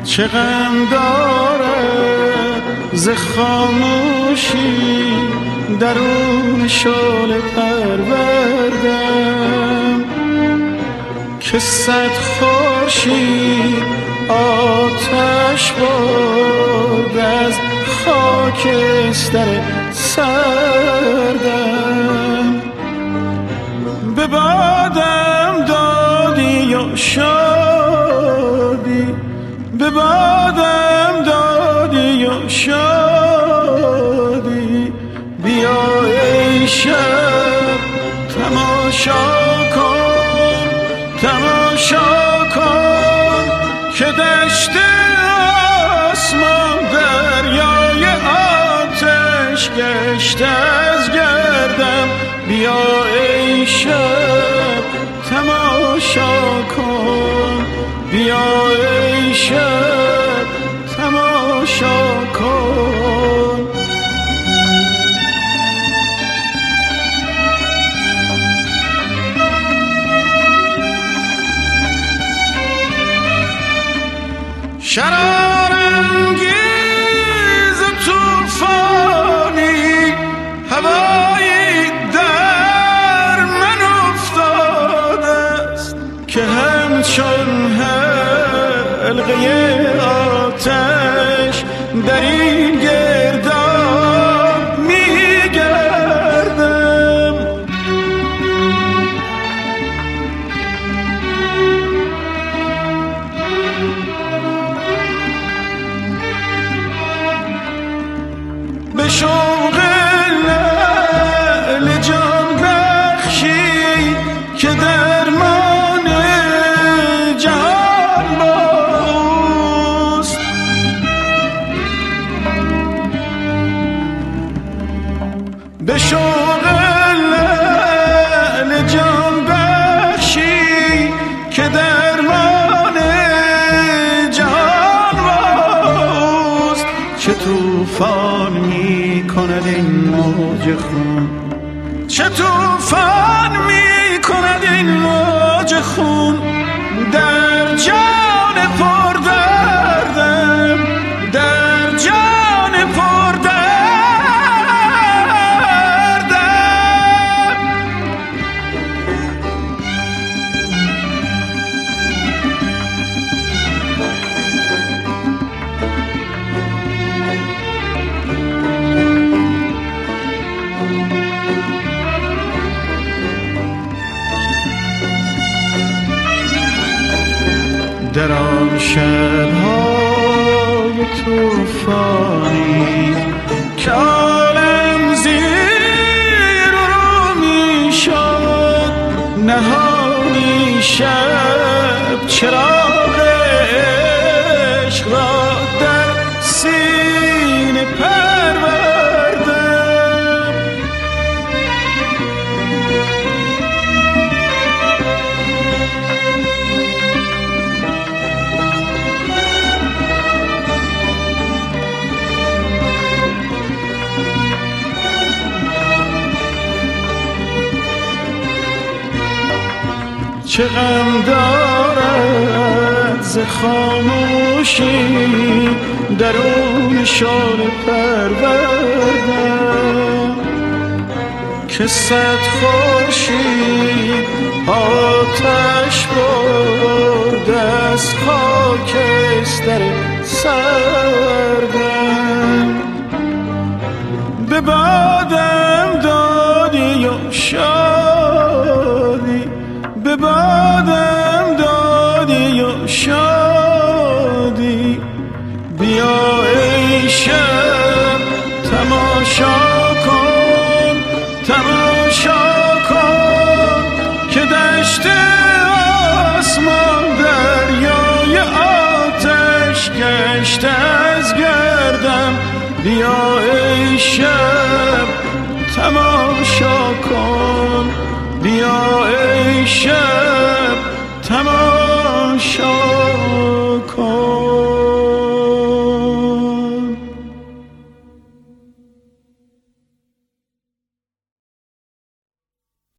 چه غم دارد ز خاموشی درون شعله پروردم که صد خورشید آتش برد از خاکستر سردم. به بادم دادی و شادی، به بادم دادی و شادی، بیا ای شب تماشا کن، تماشا کن که دشت آسمان دریای آتش گشت از گردم. بیا ای شب تماشا کن، بیا ای شب تماشا کن. شرارانگیز توفانی هوایی در من افتاده است که همچون حلقه آتش در این گرداب میگردم. به شوق لعل جان بخشی که درمان جهان باست، به شوق لعل جان بخشی که درمان جهان باست. چه طوفان می کند این موج خون، چه طوفان می کند این موج خون در جان پر دردم، در جان پر دردم. در آن شب‌های طوفانی که عالم زیر و رو می‌شد، نهانی شب چراغ عشق را در سینه پروردم. چه غم دارد ز خاموشی درون شعله پروردم که صد خورشید آتش برد از خاکستر سردم. به بادم دادی و شادی، به بادم دادی و شادی، بیا ای شب تماشا کن، تماشا کن که دشت آسمان دریای آتش گشت از گردم. بیا ای شب تماشا کن، بیا ای شب تماشا